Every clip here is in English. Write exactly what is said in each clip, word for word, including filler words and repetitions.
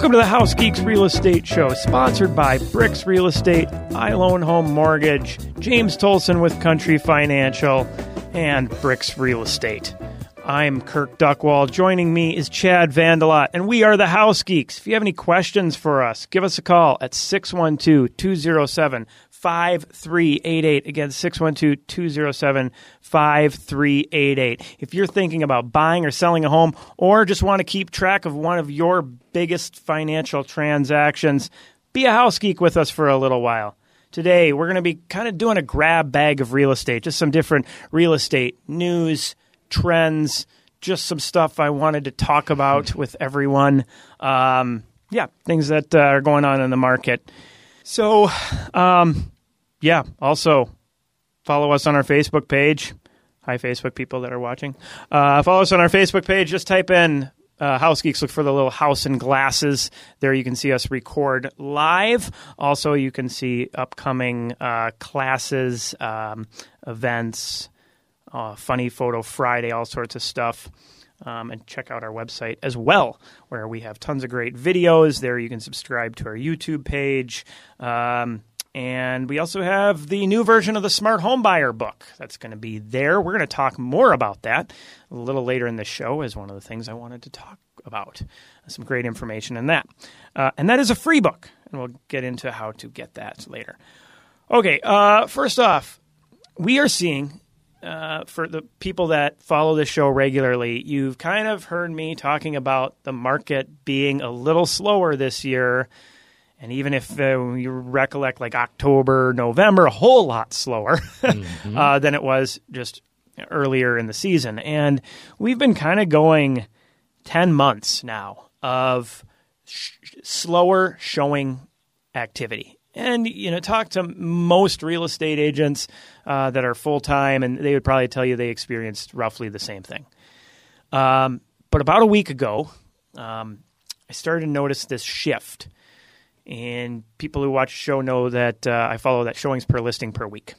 Welcome to the House Geeks Real Estate Show, sponsored by Bricks Real Estate, iLoan Home Mortgage, James Tolson with Country Financial, and Bricks Real Estate. I'm Kirk Duckwall. Joining me is Chad Vandelot, and we are the House Geeks. If you have any questions for us, give us a call at six one two, two zero seven, five three eight eight. Again, six one two, two zero seven, five three eight eight. If you're thinking about buying or selling a home or just want to keep track of one of your biggest financial transactions, be a house geek with us for a little while. Today, we're going to be kind of doing a grab bag of real estate, just some different real estate news, trends, just some stuff I wanted to talk about with everyone. Um, yeah, things that uh, are going on in the market. So, um, yeah, also follow us on our Facebook page. Hi, Facebook people that are watching. Uh, follow us on our Facebook page. Just type in uh, House Geeks. Look for the little house and glasses. There you can see us record live. Also, you can see upcoming uh, classes, um, events, uh, Funny Photo Friday, all sorts of stuff. Um, and check out our website as well, where we have tons of great videos. There you can subscribe to our YouTube page. Um, and we also have the new version of the Smart Home Buyer book that's going to be there. We're going to talk more about that a little later in the show as one of the things I wanted to talk about. Some great information in that. Uh, and that is a free book, and we'll get into how to get that later. Okay, uh, first off, we are seeing... Uh, for the people that follow the show regularly, you've kind of heard me talking about the market being a little slower this year. And even if uh, you recollect like October, November, a whole lot slower mm-hmm. uh, than it was just earlier in the season. And we've been kind of going ten months now of sh- slower showing activity. And, you know, talk to most real estate agents uh, that are full-time, and they would probably tell you they experienced roughly the same thing. Um, but about a week ago, um, I started to notice this shift. And people who watch the show know that uh, I follow that showings per listing per week.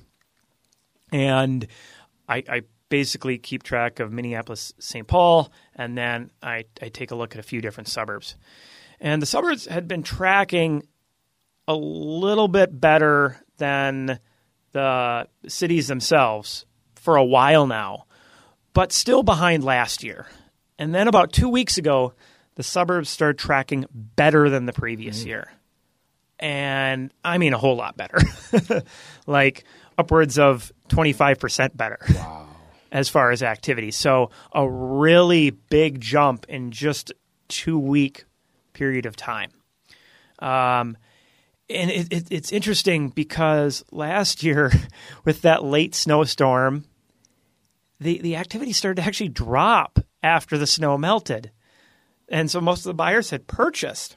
And I, I basically keep track of Minneapolis, Saint Paul, and then I, I take a look at a few different suburbs. And the suburbs had been tracking a little bit better than the cities themselves for a while now, but still behind last year. And then about two weeks ago, the suburbs started tracking better than the previous mm-hmm. year. And I mean a whole lot better, like upwards of twenty-five percent better wow. as far as activity. So a really big jump in just a two-week period of time. Um And it, it, it's interesting because last year with that late snowstorm, the, the activity started to actually drop after the snow melted. And so most of the buyers had purchased.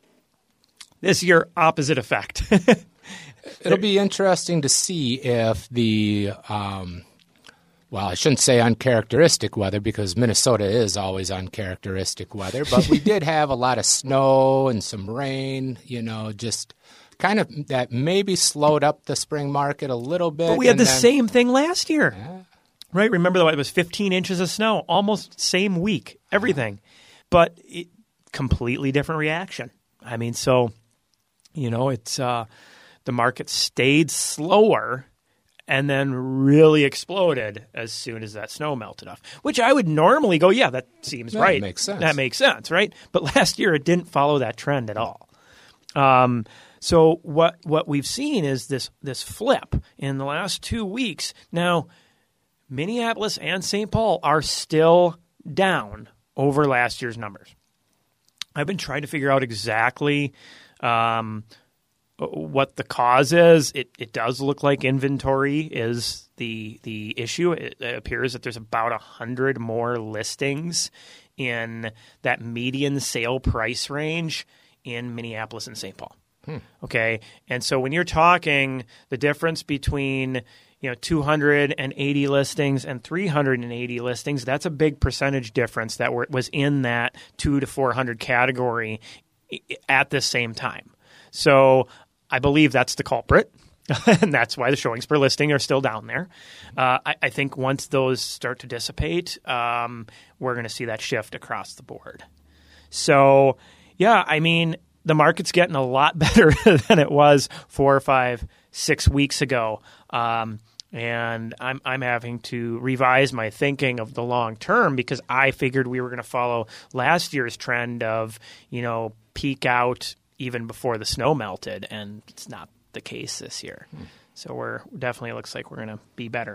This year, opposite effect. It'll be interesting to see if the, um, well, I shouldn't say uncharacteristic weather because Minnesota is always uncharacteristic weather, but we did have a lot of snow and some rain, you know, just kind of that maybe slowed up the spring market a little bit. But we had the then, same thing last year, yeah. right? Remember though, it was fifteen inches of snow, almost same week, everything. But it, completely different reaction. I mean, so, you know, it's uh, the market stayed slower and then really exploded as soon as that snow melted off, which I would normally go, yeah, that seems yeah, right. That makes sense. That makes sense, right? But last year it didn't follow that trend at all. Um, so what what we've seen is this this flip in the last two weeks. Now, Minneapolis and Saint Paul are still down over last year's numbers. I've been trying to figure out exactly um, what the cause is. It it does look like inventory is the the issue. It, it appears that there's about a hundred more listings in that median sale price range in Minneapolis and Saint Paul. Hmm. Okay, and so when you're talking the difference between you know two hundred eighty listings and three hundred eighty listings, that's a big percentage difference that were, was in that two to four hundred category at the same time. So I believe that's the culprit, and that's why the showings per listing are still down there. Uh, I, I think once those start to dissipate, um, we're going to see that shift across the board. So Yeah, I mean, the market's getting a lot better than it was four or five, six weeks ago. Um, and I'm I'm having to revise my thinking of the long term because I figured we were going to follow last year's trend of, you know, peak out even before the snow melted, and it's not the case this year. Hmm. So we're definitely looks like we're going to be better.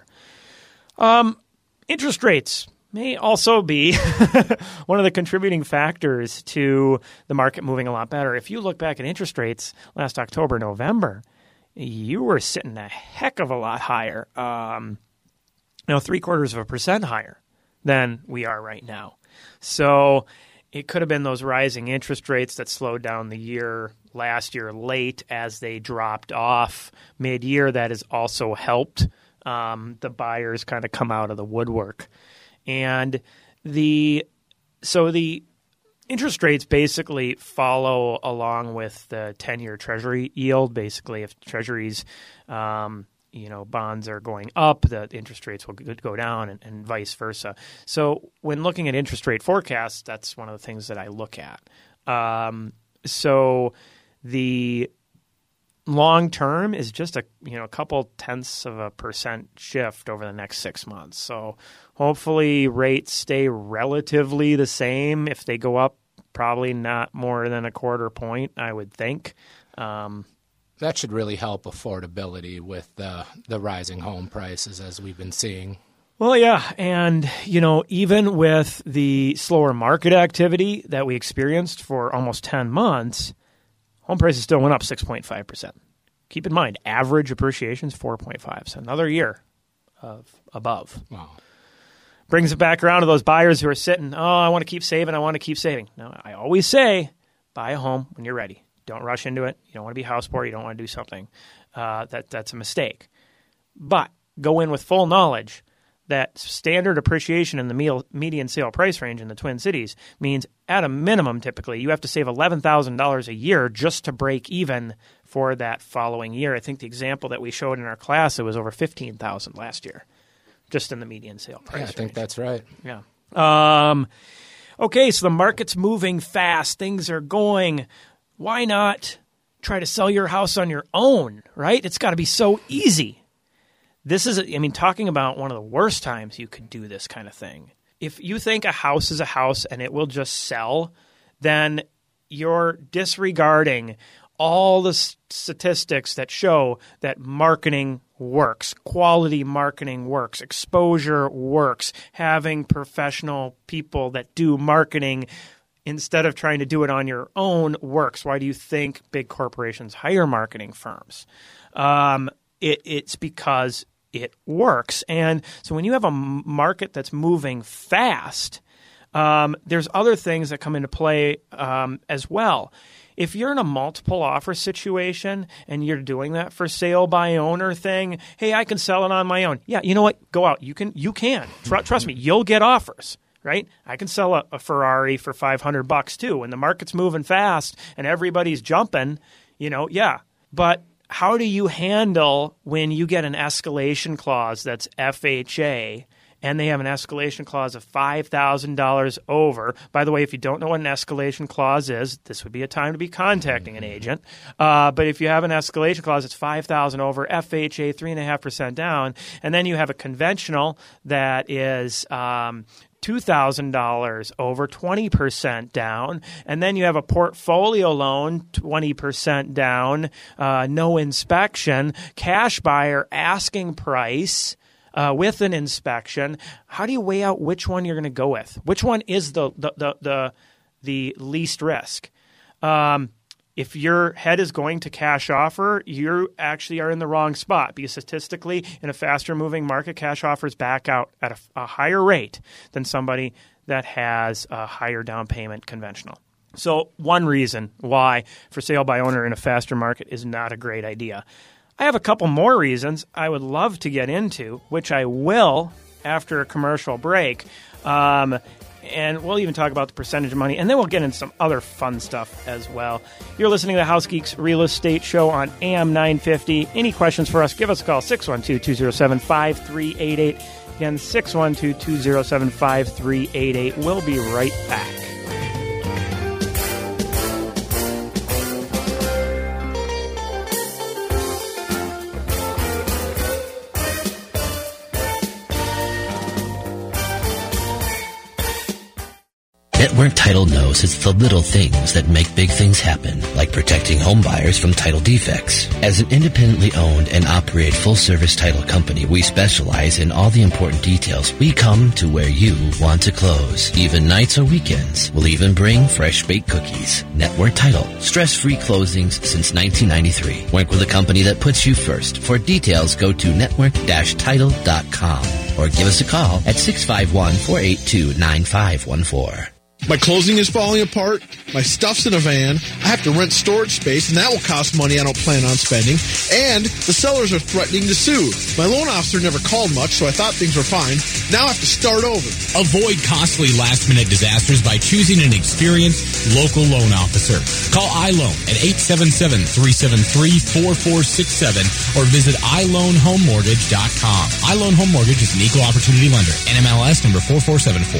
Um, interest rates may also be one of the contributing factors to the market moving a lot better. If you look back at interest rates last October, November, you were sitting a heck of a lot higher, um, you know, three quarters of a percent higher than we are right now. So it could have been those rising interest rates that slowed down the year last year late as they dropped off mid-year. That has also helped um, the buyers kind of come out of the woodwork. And the so the interest rates basically follow along with the ten-year Treasury yield. Basically, if Treasuries, um, you know, bonds are going up, the interest rates will go down, and, and vice versa. So when looking at interest rate forecasts, that's one of the things that I look at. Um, so the long term is just a you know a couple tenths of a percent shift over the next six months. So hopefully rates stay relatively the same. If they go up, probably not more than a quarter point, I would think. Um, that should really help affordability with the the rising home prices as we've been seeing. Well, yeah, and you know even with the slower market activity that we experienced for almost ten months. Home prices still went up six point five percent. Keep in mind, average appreciation is four point five, so another year of above. Wow. Brings it back around to those buyers who are sitting, oh, I want to keep saving, I want to keep saving. Now, I always say, buy a home when you're ready. Don't rush into it. You don't want to be house poor. You don't want to do something. Uh, that That's a mistake. But go in with full knowledge that standard appreciation in the meal, median sale price range in the Twin Cities means at a minimum, typically, you have to save eleven thousand dollars a year just to break even for that following year. I think the example that we showed in our class, it was over fifteen thousand dollars last year, just in the median sale price Yeah, I range. think that's right. Yeah. Um, okay, so the market's moving fast. Things are going. Why not try to sell your house on your own, right? It's got to be so easy. This is, I mean, talking about one of the worst times you could do this kind of thing. If you think a house is a house and it will just sell, then you're disregarding all the statistics that show that marketing works, quality marketing works, exposure works, having professional people that do marketing instead of trying to do it on your own works. Why do you think big corporations hire marketing firms? Um, it, it's because it works. And so when you have a market that's moving fast, um, there's other things that come into play um, as well. If you're in a multiple offer situation and you're doing that for sale by owner thing, hey, I can sell it on my own. Yeah, you know what? Go out. You can. You can. Tr- trust me, you'll get offers, right? I can sell a, a Ferrari for five hundred bucks too. When the market's moving fast and everybody's jumping, you know, yeah. But how do you handle when you get an escalation clause that's F H A and they have an escalation clause of five thousand dollars over? By the way, if you don't know what an escalation clause is, this would be a time to be contacting an agent. Uh, but if you have an escalation clause, it's five thousand dollars over, F H A three point five percent down, and then you have a conventional that is um, two thousand dollars over, twenty percent down, and then you have a portfolio loan, twenty percent down, uh, no inspection, cash buyer asking price, Uh, with an inspection. How do you weigh out which one you're going to go with? Which one is the the the the, the least risk? Um, if your head is going to cash offer, you actually are in the wrong spot because statistically, in a faster moving market, cash offers back out at a, a higher rate than somebody that has a higher down payment conventional. So one reason why for sale by owner in a faster market is not a great idea. I have a couple more reasons I would love to get into, which I will after a commercial break. Um, and we'll even talk about the percentage of money, and then we'll get into some other fun stuff as well. You're listening to the House Geeks Real Estate Show on A M nine fifty. Any questions for us, give us a call, six one two, two zero seven, five three eight eight. Again, six one two, two zero seven, five three eight eight. We'll be right back. Network Title knows it's the little things that make big things happen, like protecting home buyers from title defects. As an independently owned and operated full-service title company, we specialize in all the important details. We come to where you want to close, even nights or weekends. We'll even bring fresh baked cookies. Network Title, stress-free closings since nineteen ninety-three. Work with a company that puts you first. For details, go to network dash title dot com or give us a call at six five one, four eight two, nine five one four. My closing is falling apart. My stuff's in a van. I have to rent storage space, and that will cost money I don't plan on spending. And the sellers are threatening to sue. My loan officer never called much, so I thought things were fine. Now I have to start over. Avoid costly last-minute disasters by choosing an experienced local loan officer. Call iLoan at eight seven seven, three seven three, four four six seven or visit i loan home mortgage dot com. iLoan Home Mortgage is an equal opportunity lender. N M L S number four four seven four.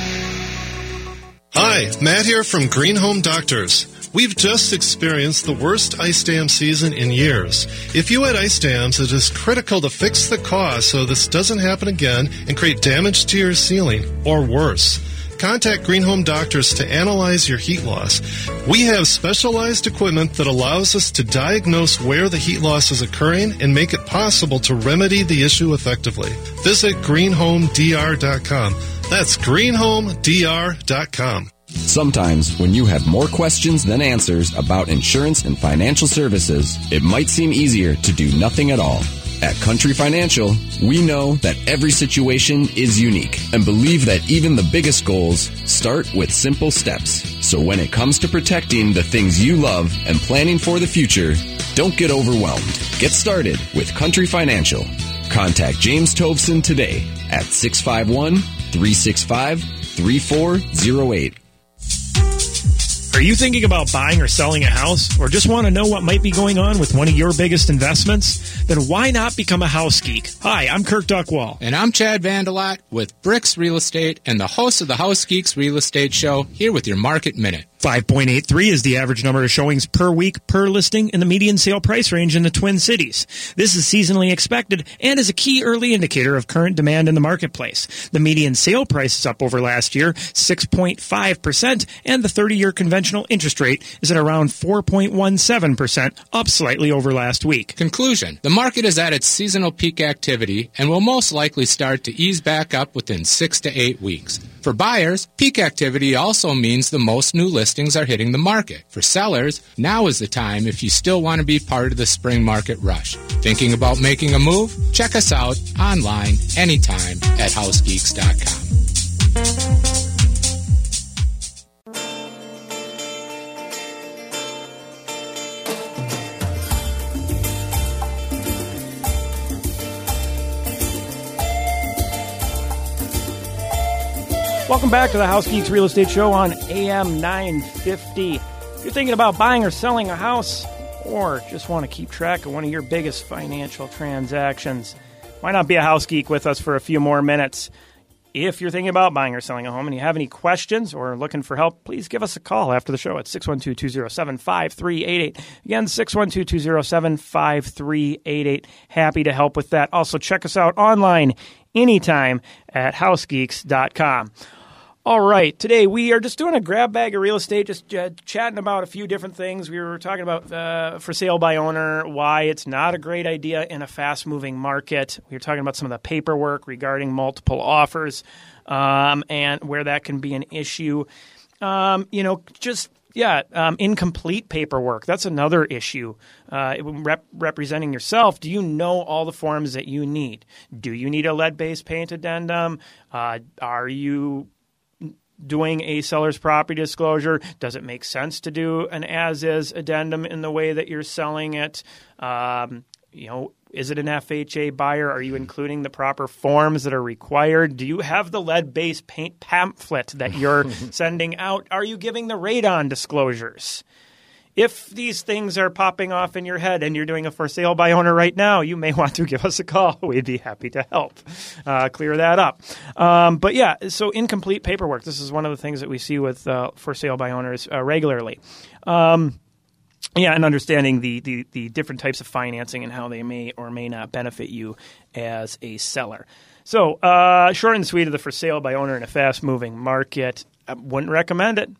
Hi, Matt here from Green Home Doctors. We've just experienced the worst ice dam season in years. If you had ice dams, it is critical to fix the cause so this doesn't happen again and create damage to your ceiling, or worse. Contact Green Home Doctors to analyze your heat loss. We have specialized equipment that allows us to diagnose where the heat loss is occurring and make it possible to remedy the issue effectively. Visit green home d r dot com. That's green home d r dot com. Sometimes, when you have more questions than answers about insurance and financial services, it might seem easier to do nothing at all. At Country Financial, we know that every situation is unique and believe that even the biggest goals start with simple steps. So when it comes to protecting the things you love and planning for the future, don't get overwhelmed. Get started with Country Financial. Contact James Tovson today at six five one, three six five, three four zero eight. Are you thinking about buying or selling a house, or just want to know what might be going on with one of your biggest investments? Then why not become a house geek? Hi, I'm Kirk Duckwall. And I'm Chad Vandelat with Bricks Real Estate and the host of the House Geeks Real Estate Show, here with your Market Minute. five point eight three is the average number of showings per week per listing in the median sale price range in the Twin Cities. This is seasonally expected and is a key early indicator of current demand in the marketplace. The median sale price is up over last year, six point five percent, and the thirty-year conventional interest rate is at around four point one seven percent, up slightly over last week. Conclusion. The market is at its seasonal peak activity and will most likely start to ease back up within six to eight weeks. For buyers, peak activity also means the most new listings are hitting the market. For sellers, now is the time if you still want to be part of the spring market rush. Thinking about making a move? Check us out online anytime at house geeks dot com. Welcome back to the House Geeks Real Estate Show on A M nine fifty. If you're thinking about buying or selling a house, or just want to keep track of one of your biggest financial transactions, why not be a house geek with us for a few more minutes? If you're thinking about buying or selling a home and you have any questions or looking for help, please give us a call after the show at six one two, two zero seven, five three eight eight. Again, six one two, two zero seven, five three eight eight. Happy to help with that. Also, check us out online anytime at house geeks dot com. All right, today we are just doing a grab bag of real estate, just uh, chatting about a few different things. We were talking about uh, for sale by owner, why it's not a great idea in a fast-moving market. We were talking about some of the paperwork regarding multiple offers um, and where that can be an issue. Um, you know, just, yeah, um, incomplete paperwork. That's another issue. Uh, rep- representing yourself, do you know all the forms that you need? Do you need a lead-based paint addendum? Uh, are you doing a seller's property disclosure? Does it make sense to do an as-is addendum in the way that you're selling it? Um, you know, is it an F H A buyer? Are you including the proper forms that are required? Do you have the lead-based paint pamphlet that you're sending out? Are you giving the radon disclosures? If these things are popping off in your head and you're doing a for sale by owner right now, you may want to give us a call. We'd be happy to help uh, clear that up. Um, but yeah, so incomplete paperwork. This is one of the things that we see with uh, for sale by owners uh, regularly. Um, yeah, and understanding the, the, the different types of financing and how they may or may not benefit you as a seller. So uh, short and sweet of the for sale by owner in a fast-moving market. I wouldn't recommend it.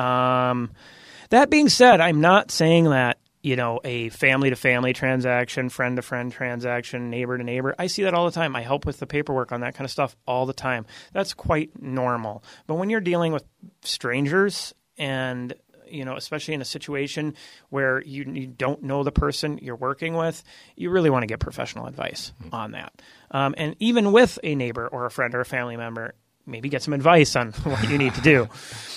Um, that being said, I'm not saying that, you know, a family-to-family transaction, friend-to-friend transaction, neighbor-to-neighbor, I see that all the time. I help with the paperwork on that kind of stuff all the time. That's quite normal. But when you're dealing with strangers and, you know, especially in a situation where you, you don't know the person you're working with, you really want to get professional advice on that. Um, and even with a neighbor or a friend or a family member, maybe get some advice on what you need to do.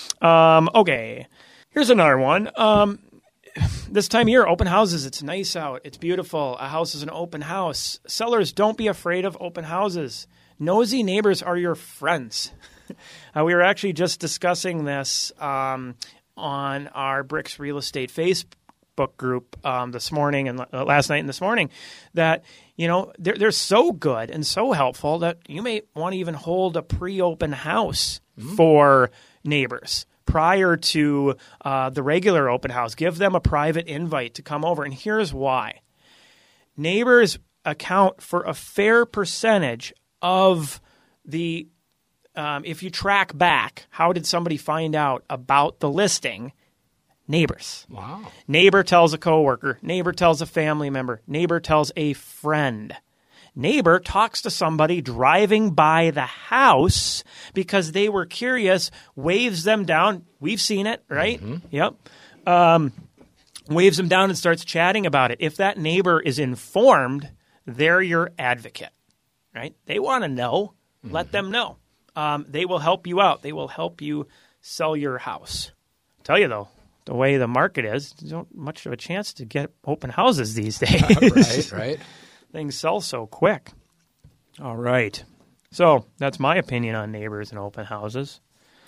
Um, okay, here's another one. Um, this time of year, open houses, it's nice out. It's beautiful. A house is an open house. Sellers, don't be afraid of open houses. Nosy neighbors are your friends. uh, we were actually just discussing this um, on our Bricks Real Estate Facebook group um, this morning and uh, last night and this morning, that, you know, they're, they're so good and so helpful that you may want to even hold a pre-open house mm-hmm. for neighbors prior to uh, the regular open house. Give them a private invite to come over. And here's why. Neighbors account for a fair percentage of the, um, if you track back, how did somebody find out about the listing? Neighbors. Wow. Neighbor tells a coworker. Neighbor tells a family member. Neighbor tells a friend. Neighbor talks to somebody driving by the house because they were curious, waves them down. We've seen it, right? Mm-hmm. Yep. Um, waves them down and starts chatting about it. If that neighbor is informed, they're your advocate, right? They want to know. Mm-hmm. Let them know. Um, they will help you out. They will help you sell your house. I'll tell you, though, the way the market is, there's not much of a chance to get open houses these days. right, right. Things sell so quick. All right. So that's my opinion on neighbors and open houses.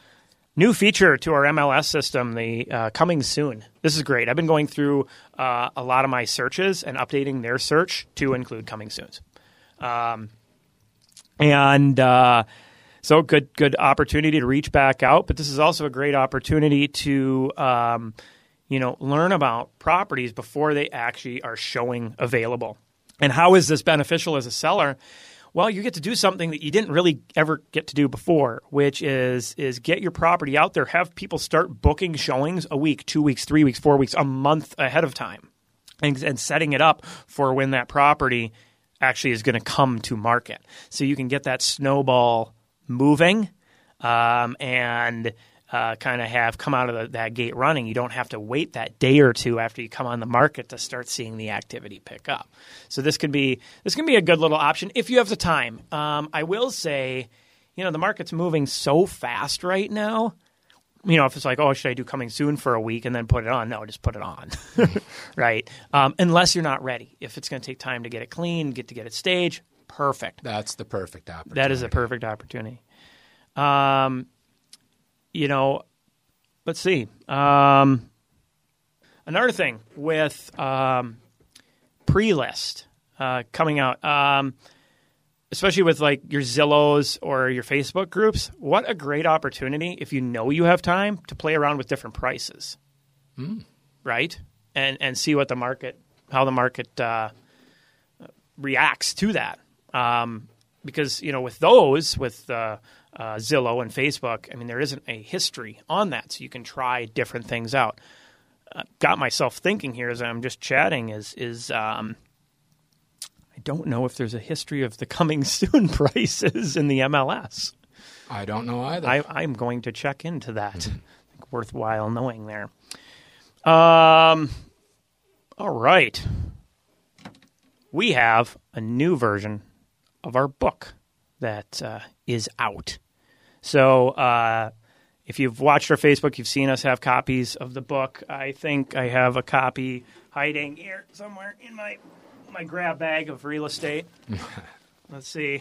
New feature to our M L S system, the uh, coming soon. This is great. I've been going through uh, a lot of my searches and updating their search to include coming soons. Um, and uh, so good, good opportunity to reach back out. But this is also a great opportunity to, um, you know, learn about properties before they actually are showing available. And how is this beneficial as a seller? Well, you get to do something that you didn't really ever get to do before, which is is get your property out there, have people start booking showings a week, two weeks, three weeks, four weeks, a month ahead of time, and, and setting it up for when that property actually is going to come to market. So you can get that snowball moving um, and uh, kind of have come out of the, that gate running. You don't have to wait that day or two after you come on the market to start seeing the activity pick up. So this can be this can be a good little option if you have the time. Um, I will say, you know, the market's moving so fast right now. You know, if it's like, oh, should I do coming soon for a week and then put it on? No, just put it on, right? Um, unless you're not ready. If it's going to take time to get it clean, get to get it staged, perfect. That's the perfect opportunity. That is a perfect opportunity. Um, you know, let's see. Um, another thing with um, pre-list uh, coming out, um, especially with like your Zillows or your Facebook groups, what a great opportunity if you know you have time to play around with different prices, mm. right? And and see what the market, how the market uh, reacts to that. Um, because, you know, with those, with uh, uh, Zillow and Facebook, I mean, there isn't a history on that, so you can try different things out. Uh, got myself thinking here as I'm just chatting is, is um, I don't know if there's a history of the coming soon prices in the M L S. I don't know either. I, I'm going to check into that. Mm-hmm. I think worthwhile knowing there. Um, all right. We have a new version of our book that uh, is out. So uh, if you've watched our Facebook, you've seen us have copies of the book. I think I have a copy hiding here somewhere in my my grab bag of real estate. Let's see.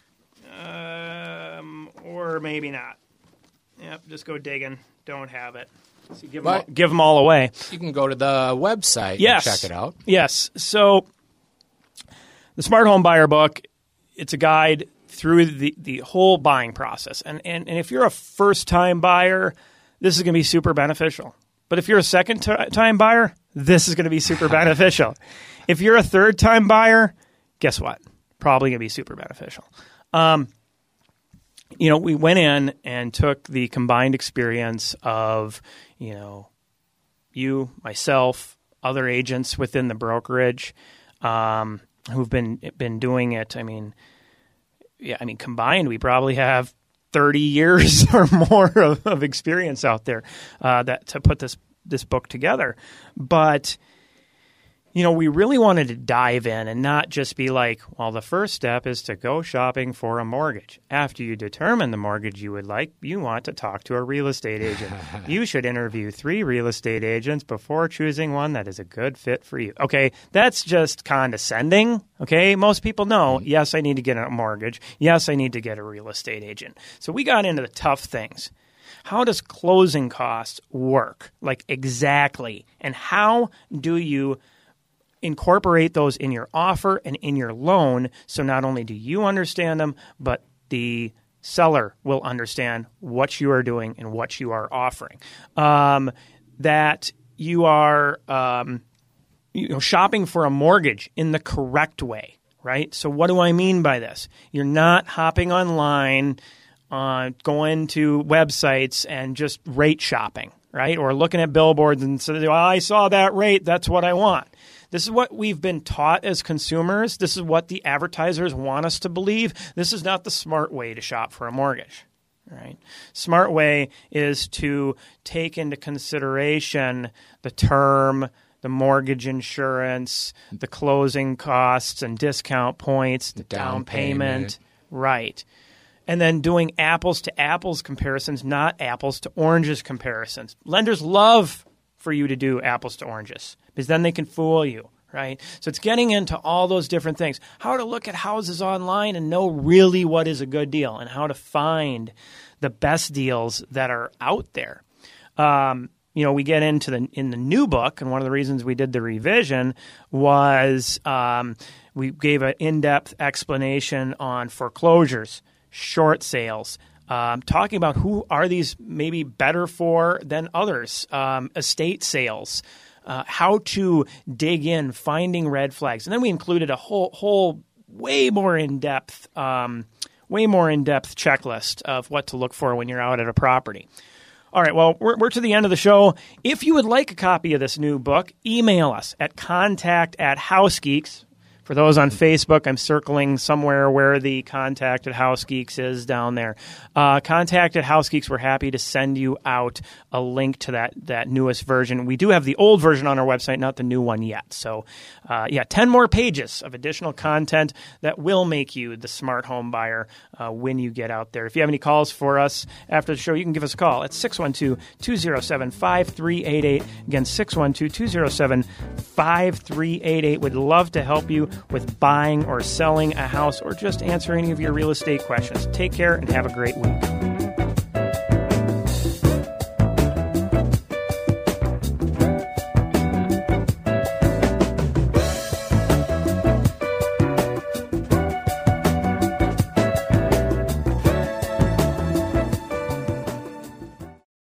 Um, or maybe not. Yep, just go digging. Don't have it. So give, them all, give them all away. You can go to the website yes. and check it out. Yes. So the Smart Home Buyer book, it's a guide through the, the whole buying process. And, and and if you're a first-time buyer, this is going to be super beneficial. But if you're a second-time buyer, this is going to be super beneficial. If you're a third-time buyer, guess what? Probably going to be super beneficial. Um, you know, we went in and took the combined experience of, you know, you, myself, other agents within the brokerage um, who've been been doing it. I mean, yeah, I mean, combined, we probably have thirty years or more of, of experience out there uh, that to put this this book together. But you know, we really wanted to dive in and not just be like, well, the first step is to go shopping for a mortgage. After you determine the mortgage you would like, you want to talk to a real estate agent. You should interview three real estate agents before choosing one that is a good fit for you. Okay, that's just condescending. Okay, most people know, yes, I need to get a mortgage. Yes, I need to get a real estate agent. So we got into the tough things. How does closing costs work? Like exactly. And how do you incorporate those in your offer and in your loan, so not only do you understand them, but the seller will understand what you are doing and what you are offering. Um, that you are um, you know, shopping for a mortgage in the correct way, right? So what do I mean by this? You're not hopping online, uh, going to websites and just rate shopping, right? Or looking at billboards and saying, well, I saw that rate, that's what I want. This is what we've been taught as consumers. This is what the advertisers want us to believe. This is not the smart way to shop for a mortgage, right? Smart way is to take into consideration the term, the mortgage insurance, the closing costs and discount points, the down, down payment, payment, right? And then doing apples to apples comparisons, not apples to oranges comparisons. Lenders love for you to do apples to oranges because then they can fool you, right? So it's getting into all those different things. How to look at houses online and know really what is a good deal and how to find the best deals that are out there. Um, you know, we get into the in the new book, and one of the reasons we did the revision was um, we gave an in-depth explanation on foreclosures, short sales, Um, talking about who are these maybe better for than others, um, estate sales, uh, how to dig in, finding red flags. And then we included a whole whole way more in-depth, um, way more in-depth checklist of what to look for when you're out at a property. All right, well, we're, we're to the end of the show. If you would like a copy of this new book, email us at contact at HouseGeeks. For those on Facebook, I'm circling somewhere where the Contact at HouseGeeks is down there. Uh, Contact at HouseGeeks, we're happy to send you out a link to that that newest version. We do have the old version on our website, not the new one yet. So, uh, yeah, ten more pages of additional content that will make you the smart home buyer uh, when you get out there. If you have any calls for us after the show, you can give us a call at six one two, two zero seven, five three eight eight. Again, six one two, two zero seven, five three eight eight. We'd love to help you with buying or selling a house or just answer any of your real estate questions. Take care and have a great week.